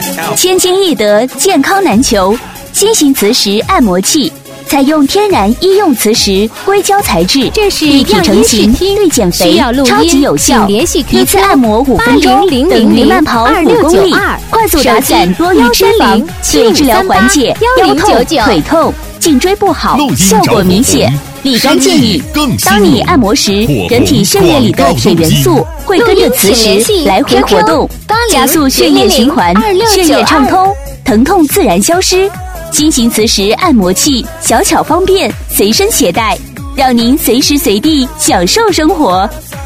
千金易得，健康难求。新型磁石按摩器采用天然医用磁石硅胶材质， 这是立体成型，对减肥超级有效。 联系 QQ 一次按摩5分钟，等于慢跑5公里，快速打散多余脂肪，对治疗缓解腰痛、腿痛、颈椎不好，效果明显。立竿见影，当你按摩时，人体血液里的铁元素会跟着磁石来回活动，加速血液循环，血液畅通，疼痛自然消失。新型磁石按摩器小巧方便，随身携带，让您随时随地享受生活。